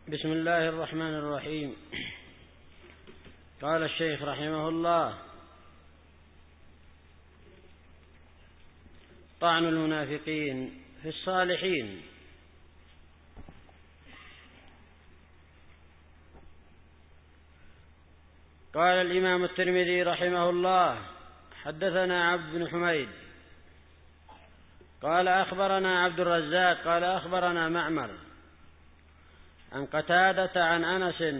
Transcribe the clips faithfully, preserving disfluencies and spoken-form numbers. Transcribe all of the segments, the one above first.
بسم الله الرحمن الرحيم. قال الشيخ رحمه الله: طعن المنافقين في الصالحين. قال الإمام الترمذي رحمه الله: حدثنا عبد بن حميد قال أخبرنا عبد الرزاق قال أخبرنا معمر عن قتادة عن أنس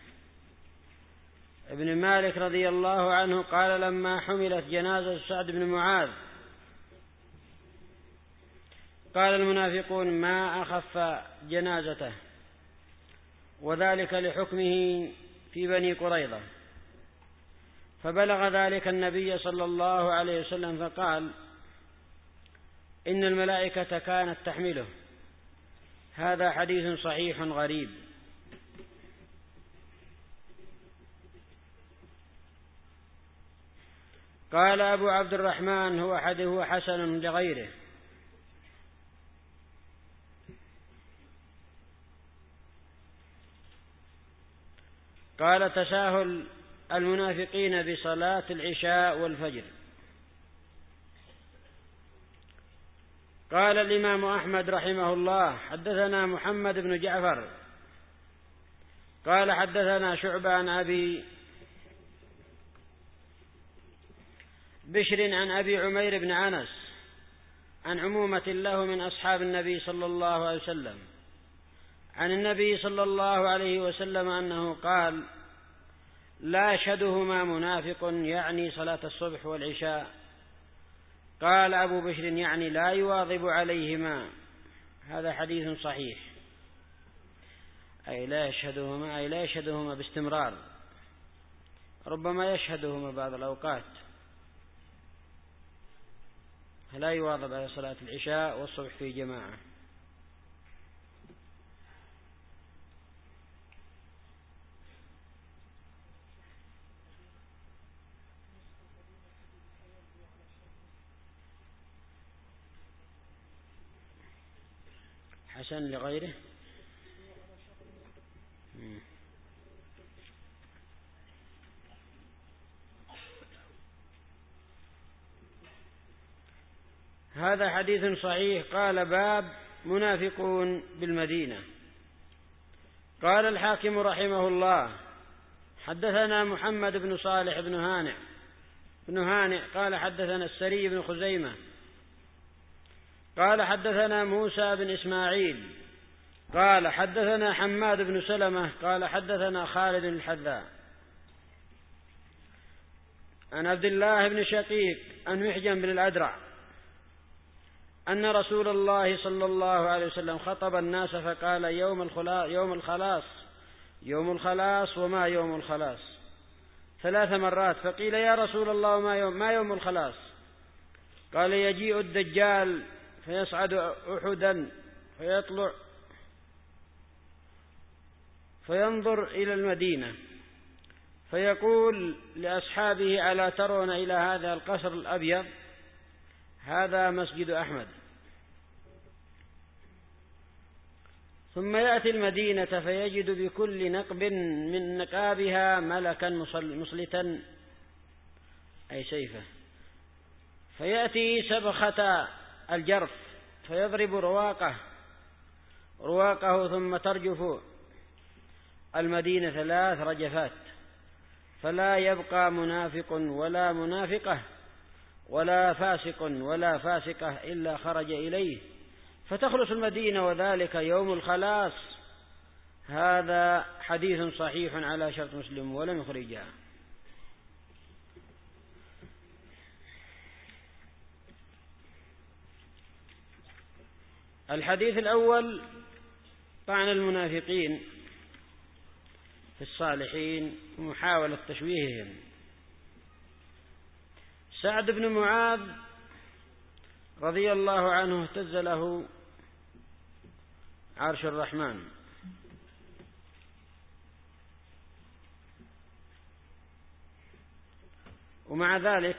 ابن مالك رضي الله عنه قال: لما حملت جنازة سعد بن معاذ قال المنافقون: ما أخف جنازته، وذلك لحكمه في بني قريظة. فبلغ ذلك النبي صلى الله عليه وسلم فقال: إن الملائكة كانت تحمله. هذا حديث صحيح غريب. قال أبو عبد الرحمن: هو حديث حسن لغيره. قال: تساهل المنافقين بصلاة العشاء والفجر. قال الإمام أحمد رحمه الله: حدثنا محمد بن جعفر قال حدثنا شعبة عن أبي بشر عن أبي عمير بن أنس عن عمومة له من أصحاب النبي صلى الله عليه وسلم عن النبي صلى الله عليه وسلم أنه قال: لا يشهدهما منافق، يعني صلاة الصبح والعشاء. قال أبو بشر: يعني لا يواظب عليهما. هذا حديث صحيح، أي لا يشهدهما أي لا يشهدهما باستمرار، ربما يشهدهما بعض الأوقات، لا يواظب على صلاة العشاء والصبح في جماعة. حسن لغيره. هذا حديث صحيح. قال: باب منافقون بالمدينة. قال الحاكم رحمه الله: حدثنا محمد بن صالح بن هانئ بن هانئ قال حدثنا السري بن خزيمة قال حدثنا موسى بن إسماعيل قال حدثنا حماد بن سلمة قال حدثنا خالد الحذاء عن عبد الله بن شقيق عن محجن بن الأدرع أن رسول الله صلى الله عليه وسلم خطب الناس فقال: يوم يوم الخلاص يوم الخلاص وما يوم الخلاص ثلاث مرات. فقيل: يا رسول الله ما يوم, ما يوم الخلاص؟ قال: يجيء الدجال فيصعد أحدا فيطلع فينظر إلى المدينة فيقول لأصحابه: ألا ترون إلى هذا القصر الأبيض؟ هذا مسجد أحمد. ثم يأتي المدينة فيجد بكل نقب من نقابها ملكا مصلتا، أي سيفه، فيأتي سبخة الجرف فيضرب رواقه رواقه ثم ترجف المدينة ثلاث رجفات، فلا يبقى منافق ولا منافقة ولا فاسق ولا فاسقة إلا خرج إليه فتخلص المدينة، وذلك يوم الخلاص. هذا حديث صحيح على شرط مسلم ولم يخرجها. الحديث الأول: طعن المنافقين في الصالحين ومحاولة تشويههم. سعد بن معاذ رضي الله عنه اهتز له عرش الرحمن، ومع ذلك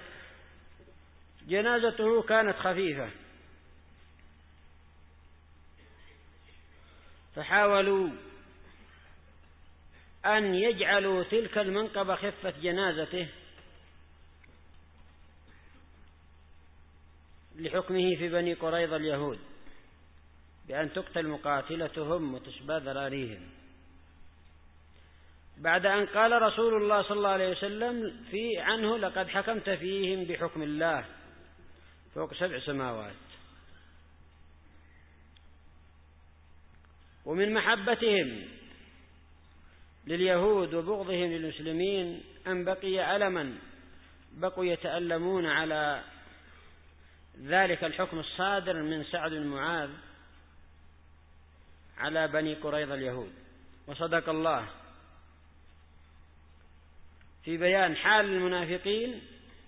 جنازته كانت خفيفة، فحاولوا أن يجعلوا تلك المنقبة خفة جنازته لحكمه في بني قريظة اليهود بأن تقتل مقاتلتهم وتسبى ذراريهم، بعد أن قال رسول الله صلى الله عليه وسلم في عنه: لقد حكمت فيهم بحكم الله فوق سبع سماوات. ومن محبتهم لليهود وبغضهم للمسلمين أن بقي علما بقوا يتألمون على ذلك الحكم الصادر من سعد بن معاذ على بني قريظة اليهود. وصدق الله في بيان حال المنافقين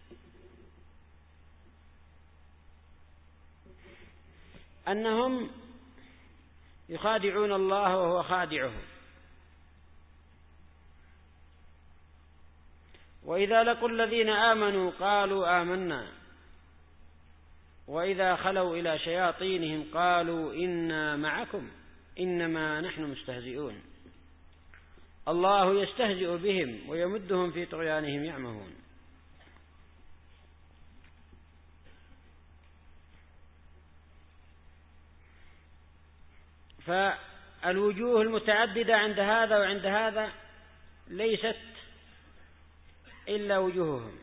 أنهم يخادعون الله وهو خادعهم، وإذا لقوا الذين آمنوا قالوا آمنا، وإذا خلوا إلى شياطينهم قالوا إنا معكم إنما نحن مستهزئون. الله يستهزئ بهم ويمدهم في طغيانهم يعمهون. فالوجوه المتعددة عند هذا وعند هذا ليست إلا وجوههم.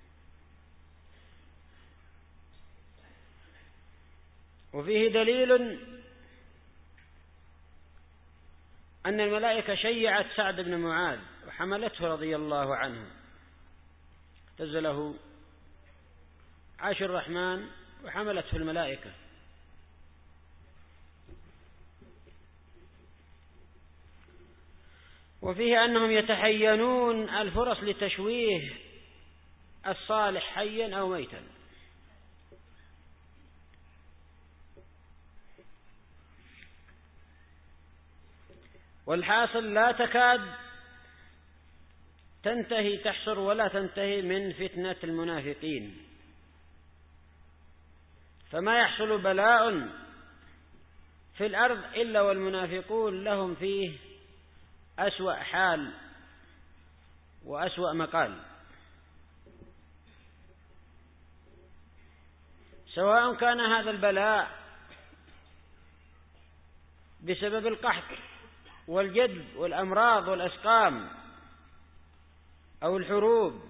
وفيه دليل أن الملائكة شيعت سعد بن معاذ وحملته رضي الله عنه، اعتزله عرش الرحمن وحملته الملائكة. وفيه أنهم يتحينون الفرص لتشويه الصالح حيا أو ميتا. والحاصل لا تكاد تنتهي تحصر ولا تنتهي من فتنة المنافقين، فما يحصل بلاء في الأرض إلا والمنافقون لهم فيه أسوأ حال وأسوأ مقال، سواء كان هذا البلاء بسبب القحط والجدب والأمراض والأسقام أو الحروب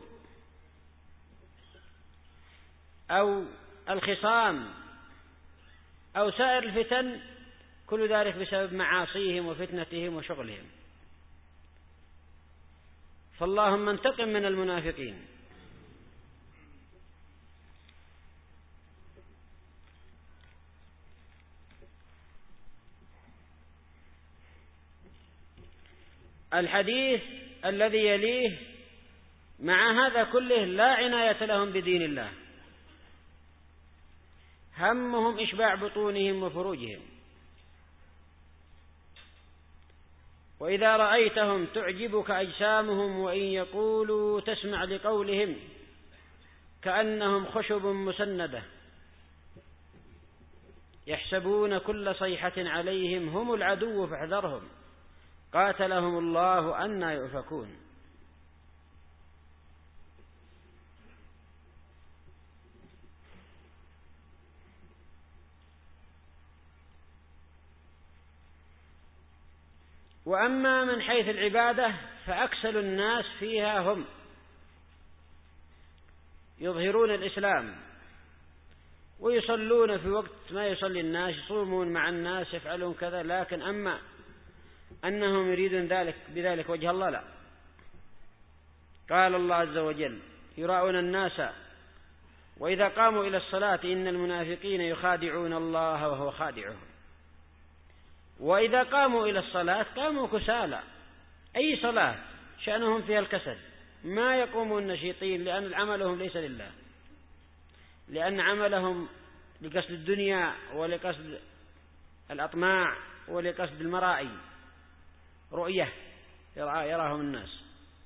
أو الخصام أو سائر الفتن، كل ذلك بسبب معاصيهم وفتنتهم وشغلهم. فاللهم انتقم من المنافقين. الحديث الذي يليه مع هذا كله لا عناية لهم بدين الله، همهم إشباع بطونهم وفروجهم. وإذا رأيتهم تعجبك أجسامهم وإن يقولوا تسمع لقولهم كأنهم خشب مسندة يحسبون كل صيحة عليهم هم العدو فاحذرهم قاتلهم الله أنى يؤفكون. وأما من حيث العبادة فأكسل الناس فيها هم، يظهرون الإسلام ويصلون في وقت ما يصلي الناس، يصومون مع الناس، يفعلون كذا، لكن أما أنهم يريدون ذلك بذلك وجه الله لا. قال الله عز وجل: يراؤون الناس وإذا قاموا إلى الصلاة إن المنافقين يخادعون الله وهو خادعهم. وإذا قاموا إلى الصلاة قاموا كسالى، أي صلاة شأنهم فيها الكسل، ما يقومون نشيطين، لأن عملهم ليس لله، لأن عملهم لقصد الدنيا ولقصد الأطماع ولقصد المرائي، رؤية يراهم الناس.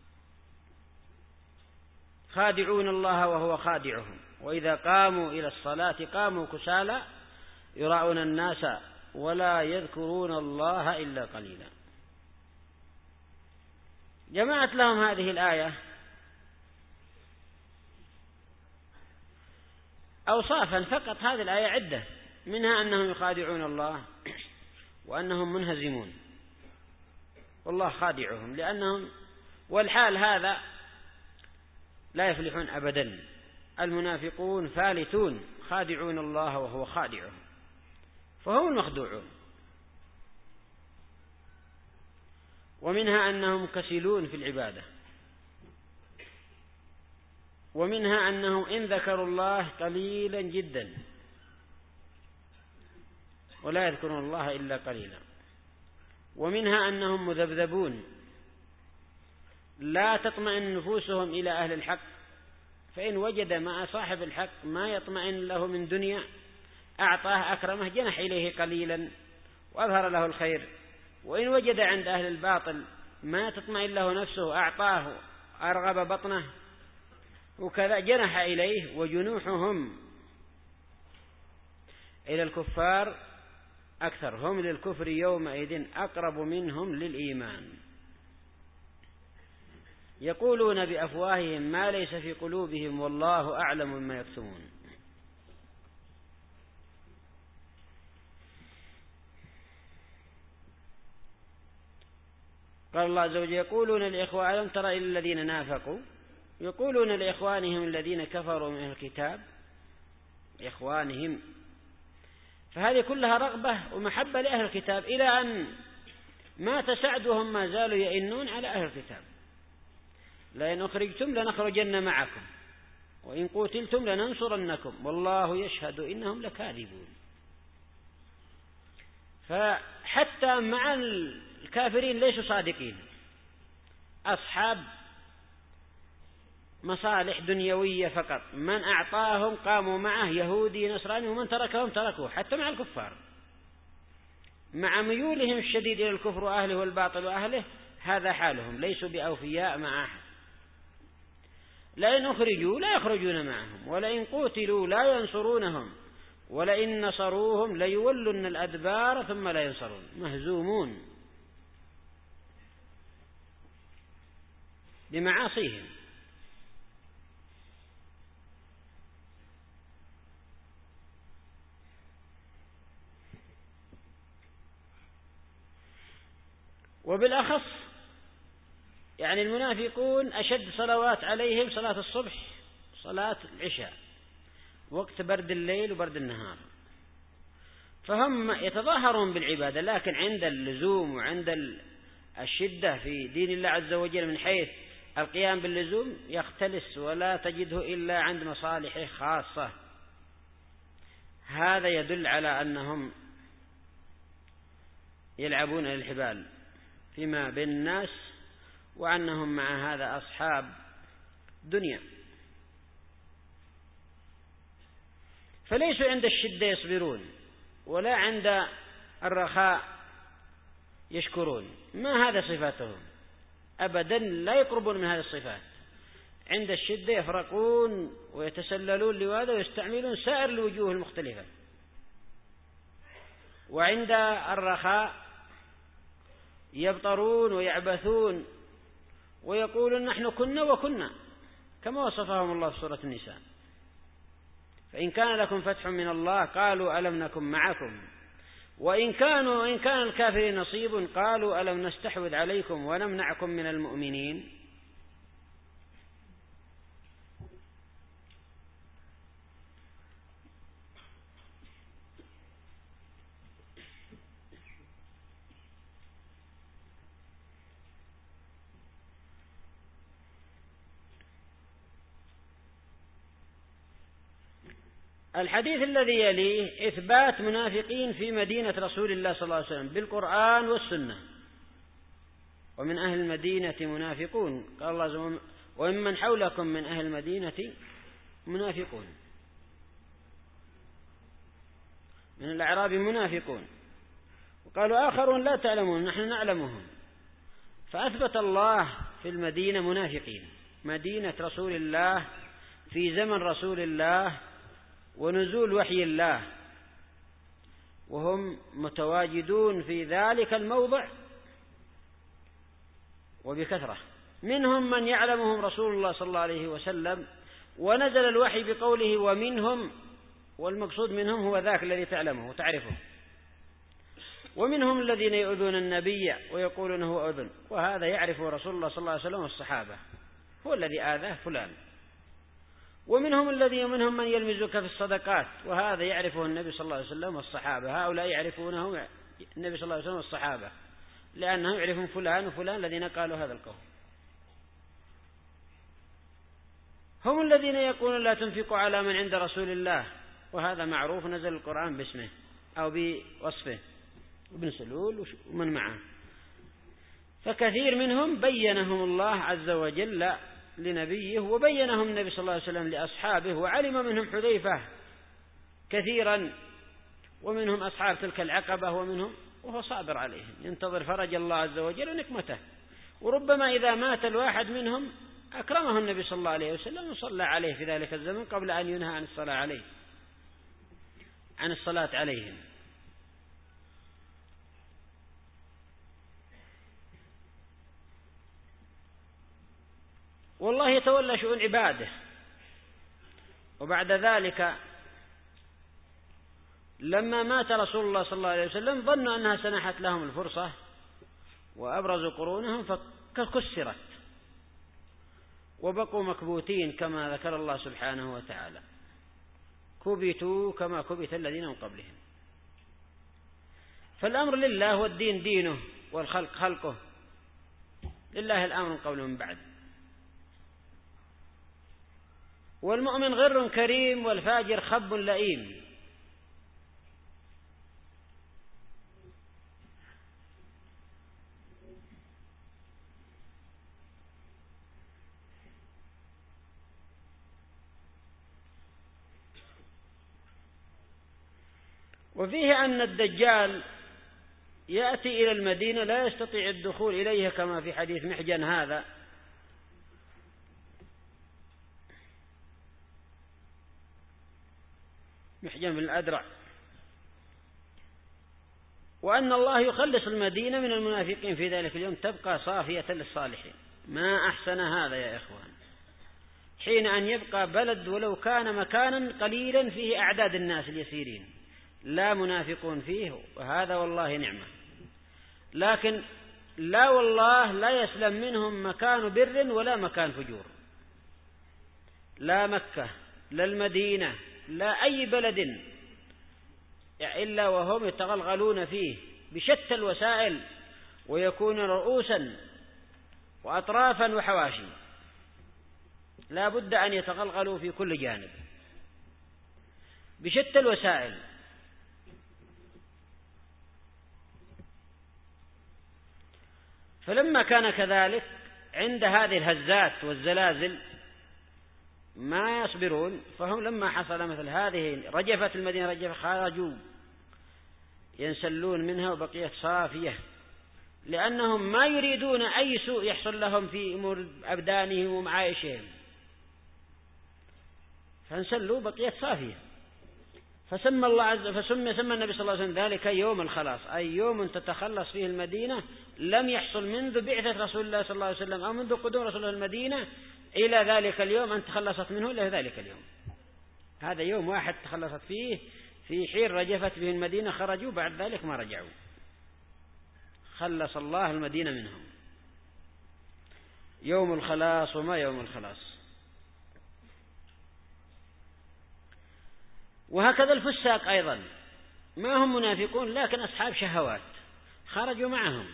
خادعون الله وهو خادعهم، وإذا قاموا إلى الصلاة قاموا كسالى يراؤون الناس ولا يذكرون الله إلا قليلا. جمعت لهم هذه الآية أوصافا فقط. هذه الآية عدة، منها أنهم يخادعون الله وأنهم منهزمون والله خادعهم، لأنهم والحال هذا لا يفلحون أبدا. المنافقون فالتون خادعون الله وهو خادعهم، فهم المخدوعون. ومنها أنهم كسلون في العبادة، ومنها أنهم إن ذكروا الله قليلا جدا ولا يذكرون الله إلا قليلا. ومنها أنهم مذبذبون لا تطمئن نفوسهم إلى أهل الحق، فإن وجد مع صاحب الحق ما يطمئن له من دنيا أعطاه أكرمه جنح إليه قليلا وأظهر له الخير، وإن وجد عند أهل الباطل ما تطمئن له نفسه أعطاه أرغب بطنه، وكذا جنح إليه. وجنوحهم إلى الكفار أكثر، هم للكفر يومئذ أقرب منهم للإيمان. يقولون بأفواههم ما ليس في قلوبهم والله أعلم مما يكتمون. قال الله عز وجل يقولون لإخوانهم ألم تر إلى الذين نافقوا يقولون لإخوانهم الذين كفروا من الكتاب إخوانهم. فهذه كلها رغبة ومحبة لأهل الكتاب، إلى أن ما تسعدهم ما زالوا يئنون على أهل الكتاب. لئن أخرجتم لنخرجن معكم وإن قتلتم لننصرنكم والله يشهد إنهم لكاذبون. فحتى مع الكافرين ليسوا صادقين، أصحاب مصالح دنيوية فقط. من أعطاهم قاموا معه، يهودي نصراني، ومن تركهم تركوه. حتى مع الكفار مع ميولهم الشديد إلى الكفر وأهله والباطل وأهله هذا حالهم، ليسوا بأوفياء مع أحد. لئن أخرجوا لا يخرجون معهم ولئن قتلوا لا ينصرونهم ولئن نصروهم ليولن الأدبار ثم لا ينصرون. مهزومون بمعاصيهم. وبالأخص يعني المنافقون أشد صلوات عليهم صلاة الصبح صلاة العشاء، وقت برد الليل وبرد النهار. فهم يتظاهرون بالعبادة، لكن عند اللزوم وعند الشدة في دين الله عز وجل من حيث القيام باللزوم يختلس ولا تجده إلا عند مصالحه خاصة. هذا يدل على أنهم يلعبون الحبال فيما بين الناس، وأنهم مع هذا أصحاب دنيا. فليسوا عند الشدة يصبرون ولا عند الرخاء يشكرون، ما هذا صفاتهم أبدا، لا يقربون من هذه الصفات. عند الشدة يفرقون ويتسللون لهذا ويستعملون سائر الوجوه المختلفة، وعند الرخاء يبطرون ويعبثون ويقولون نحن كنا وكنا، كما وصفهم الله في سورة النساء. فإن كان لكم فتح من الله قالوا ألم نكن معكم، وإن كانوا إن كان الكافرين نصيب قالوا ألم نستحوذ عليكم ونمنعكم من المؤمنين. الحديث الذي يليه إثبات منافقين في مدينة رسول الله صلى الله عليه وسلم بالقرآن والسنة. ومن أهل المدينة منافقون، قال الله عز وجل وممن حولكم من أهل المدينة منافقون، من الأعراب منافقون. وقالوا آخرون لا تعلمون نحن نعلمهم. فأثبت الله في المدينة منافقين، مدينة رسول الله في زمن رسول الله ونزول وحي الله، وهم متواجدون في ذلك الموضع وبكثرة منهم من يعلمهم رسول الله صلى الله عليه وسلم، ونزل الوحي بقوله ومنهم، والمقصود منهم هو ذاك الذي تعلمه وتعرفه. ومنهم الذين يؤذون النبي ويقولون هو أذن، وهذا يعرفه رسول الله صلى الله عليه وسلم والصحابة، هو الذي آذاه فلان. ومنهم الذي منهم من يلمزك في الصدقات، وهذا يعرفه النبي صلى الله عليه وسلم والصحابة، هؤلاء يعرفونه النبي صلى الله عليه وسلم والصحابة، لأنهم يعرفون فلان وفلان الذين قالوا هذا القول. هم الذين يقولون لا تنفقوا على من عند رسول الله، وهذا معروف، نزل القرآن باسمه أو بوصفه، ابن سلول ومن معه. فكثير منهم بينهم الله عز وجل لنبيه، وبينهم النبي صلى الله عليه وسلم لأصحابه، وعلم منهم حذيفة كثيرا، ومنهم أصحاب تلك العقبة، ومنهم وهو صابر عليهم ينتظر فرج الله عز وجل ونكمته. وربما إذا مات الواحد منهم أكرمه النبي صلى الله عليه وسلم وصلى عليه في ذلك الزمن قبل أن ينهى عن الصلاة عليه عن الصلاة عليهم. والله يتولى شؤون عباده. وبعد ذلك لما مات رسول الله صلى الله عليه وسلم ظنوا أنها سنحت لهم الفرصة، وأبرزوا قرونهم فكسرت وبقوا مكبوتين كما ذكر الله سبحانه وتعالى، كبتوا كما كبت الذين من قبلهم. فالأمر لله والدين دينه والخلق خلقه، لله الأمر من قبل من بعد. والمؤمن غر كريم والفاجر خب لئيم. وفيه أن الدجال يأتي إلى المدينة لا يستطيع الدخول إليها كما في حديث محجن هذا، محجن بن الأدرع، وأن الله يخلص المدينة من المنافقين في ذلك اليوم تبقى صافية للصالحين. ما أحسن هذا يا إخوان، حين أن يبقى بلد ولو كان مكانا قليلا فيه أعداد الناس اليسيرين لا منافقون فيه، وهذا والله نعمة. لكن لا والله لا يسلم منهم مكان بر ولا مكان فجور، لا مكة لا المدينة لا أي بلد إلا وهم يتغلغلون فيه بشتى الوسائل، ويكون رؤوسا وأطرافا وحواشي، لا بد أن يتغلغلوا في كل جانب بشتى الوسائل. فلما كان كذلك عند هذه الهزات والزلازل ما يصبرون، فهم لما حصل مثل هذه رجفت المدينة رجفة خرجوا ينسلون منها وبقيت صافية، لأنهم ما يريدون أي سوء يحصل لهم في أمور أبدانهم ومعايشهم، فانسلوا بقيت صافية. فسمى الله عز فسمى سمى النبي صلى الله عليه وسلم ذلك يوم الخلاص، أي يوم تتخلص فيه المدينة لم يحصل منذ بعثة رسول الله صلى الله عليه وسلم أو منذ قدوم رسول الله المدينة إلى ذلك اليوم أن تخلصت منه إلى ذلك اليوم. هذا يوم واحد تخلصت فيه، في حين رجفت به المدينة خرجوا، بعد ذلك ما رجعوا، خلص الله المدينة منهم. يوم الخلاص وما يوم الخلاص. وهكذا الفساق أيضا ما هم منافقون لكن أصحاب شهوات، خرجوا معهم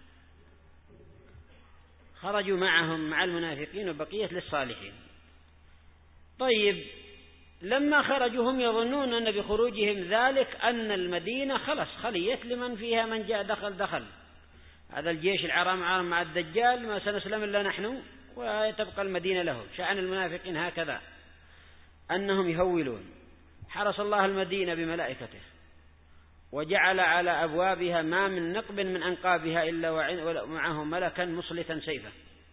خرجوا معهم مع المنافقين وبقية للصالحين. طيب لما خرجوا هم يظنون أن بخروجهم ذلك أن المدينة خلص خليت لمن فيها، من جاء دخل دخل، هذا الجيش العرام عرام مع الدجال ما سنسلم إلا نحن وتبقى المدينة له. شأن المنافقين هكذا أنهم يهولون. حرس الله المدينة بملائكته وجعل على أبوابها ما من نقب من أنقابها إلا ومعه ملكا مصلتا سيفا،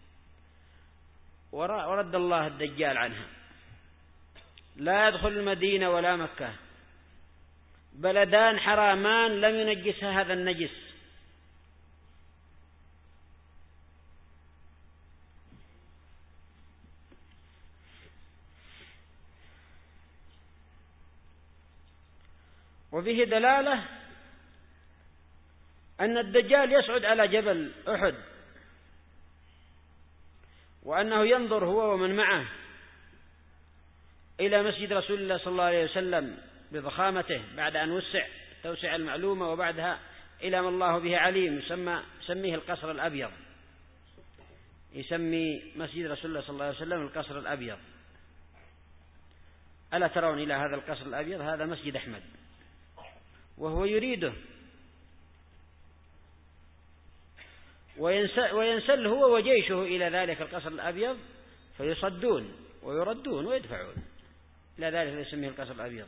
ورد الله الدجال عنها، لا يدخل المدينة ولا مكة، بلدان حرامان لم ينجسها هذا النجس، وفيه دلالة أن الدجال يصعد على جبل أحد، وأنه ينظر هو ومن معه إلى مسجد رسول الله صلى الله عليه وسلم بضخامته بعد أن وسع توسع المعلومة، وبعدها إلى ما الله به عليم، يسمى يسميه القصر الأبيض، يسمي مسجد رسول الله صلى الله عليه وسلم القصر الأبيض. ألا ترون إلى هذا القصر الأبيض؟ هذا مسجد أحمد، وهو يريده، وينسل هو وجيشه إلى ذلك القصر الأبيض، فيصدون ويردون ويدفعون إلى ذلك يسميه القصر الأبيض.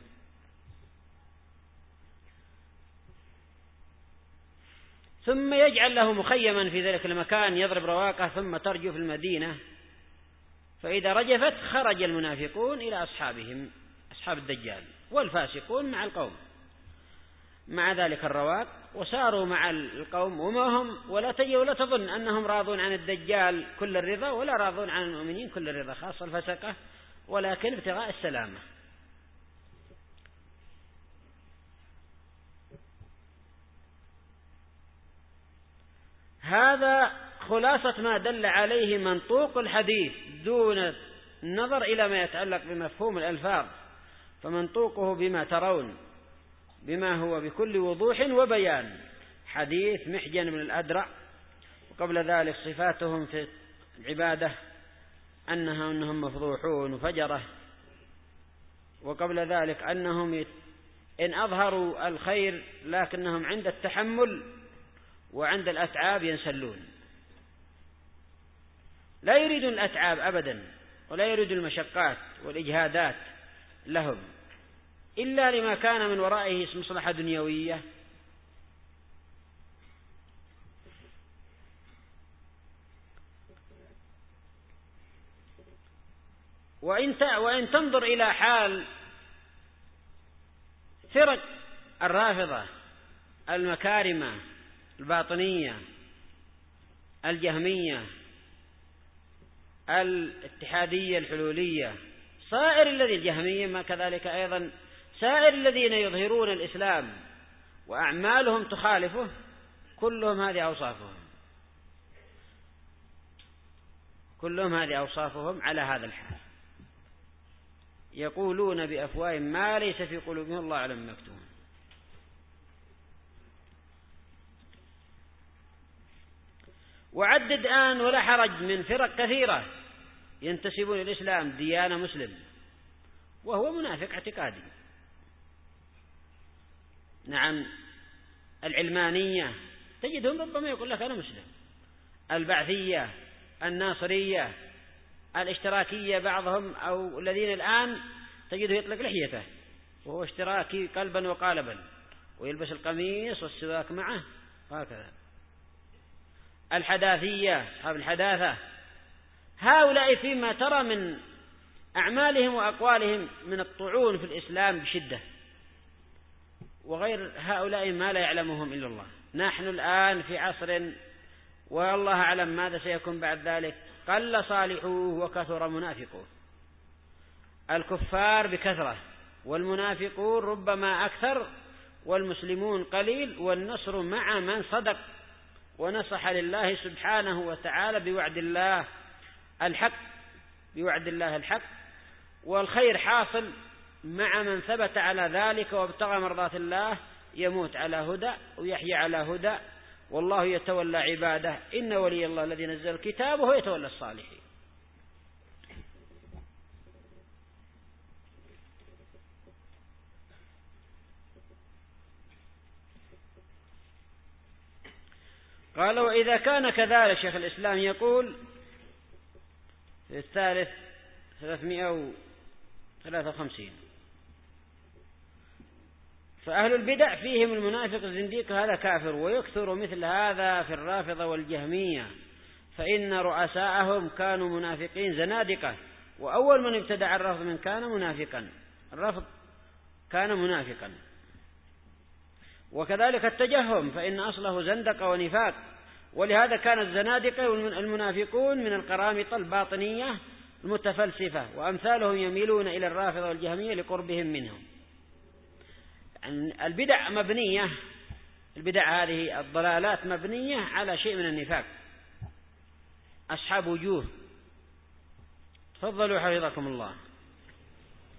ثم يجعل له مخيما في ذلك المكان يضرب رواقه، ثم ترجف المدينة، فإذا رجفت خرج المنافقون إلى أصحابهم أصحاب الدجال، والفاسقون مع القوم مع ذلك الرواق، وساروا مع القوم وما هم ولا تجي ولا تظن أنهم راضون عن الدجال كل الرضا، ولا راضون عن المؤمنين كل الرضا، خاصة الفسقة، ولكن ابتغاء السلامة. هذا خلاصة ما دل عليه منطوق الحديث دون النظر إلى ما يتعلق بمفهوم الألفاظ، فمنطوقه بما ترون بما هو بكل وضوح وبيان. حديث محجن بن الأدرع، وقبل ذلك صفاتهم في العبادة أنها أنهم مفضوحون وفجرة، وقبل ذلك أنهم إن أظهروا الخير لكنهم عند التحمل وعند الأتعاب ينسلون، لا يريدون الأتعاب أبدا، ولا يريدون المشقات والإجهادات لهم إلا لما كان من ورائه مصلحة دنيوية. وإن تنظر إلى حال فرق الرافضة المكارمة الباطنية الجهمية الاتحادية الحلولية، سائر الذي الجهمية ما كذلك أيضا، سائر الذين يظهرون الإسلام وأعمالهم تخالفه، كلهم هذه أوصافهم كلهم هذه أوصافهم على هذا الحال، يقولون بأفواههم ما ليس في قلوبهم، الله أعلم مكتوم. وعدد الآن ولا حرج من فرق كثيرة ينتسبون الإسلام ديانة مسلم وهو منافق اعتقادي. نعم، العلمانية تجدهم ربما يقول لك أنا مسلم، البعثية، الناصرية، الاشتراكية بعضهم، أو الذين الآن تجده يطلق لحيته وهو اشتراكي قلبا وقالبا، ويلبس القميص والسواك معه هكذا. الحداثية أصحاب الحداثة، هؤلاء فيما ترى من أعمالهم وأقوالهم من الطعون في الإسلام بشدة، وغير هؤلاء ما لا يعلمهم إلا الله. نحن الآن في عصر والله أعلم ماذا سيكون بعد ذلك، قل صالحوه وكثر منافقوه، الكفار بكثرة والمنافقون ربما أكثر، والمسلمون قليل، والنصر مع من صدق ونصح لله سبحانه وتعالى بوعد الله الحق بوعد الله الحق والخير حاصل مع من ثبت على ذلك وابتغى مرضات الله، يموت على هدى ويحيى على هدى، والله يتولى عباده، إن ولي الله الذي نزل الكتاب وهو يتولى الصالحين. قال: وإذا كان كذلك، شيخ الإسلام يقول في الثالث ثلاثمائة وثلاثة وخمسين، فأهل البدع فيهم المنافق الزنديق هذا كافر، ويكثر مثل هذا في الرافضة والجهمية، فإن رؤساءهم كانوا منافقين زنادقة، وأول من ابتدع الرفض من كان منافقا، الرفض كان منافقا. وكذلك التجهم، فإن أصله زندقة ونفاق، ولهذا كان الزنادقة والمنافقون من القرامطة الباطنية المتفلسفة، وأمثالهم يميلون إلى الرافضة والجهمية لقربهم منهم. البدع مبنية، البدع هذه الضلالات مبنية على شيء من النفاق. أصحاب وجوه. تفضلوا حفظكم الله.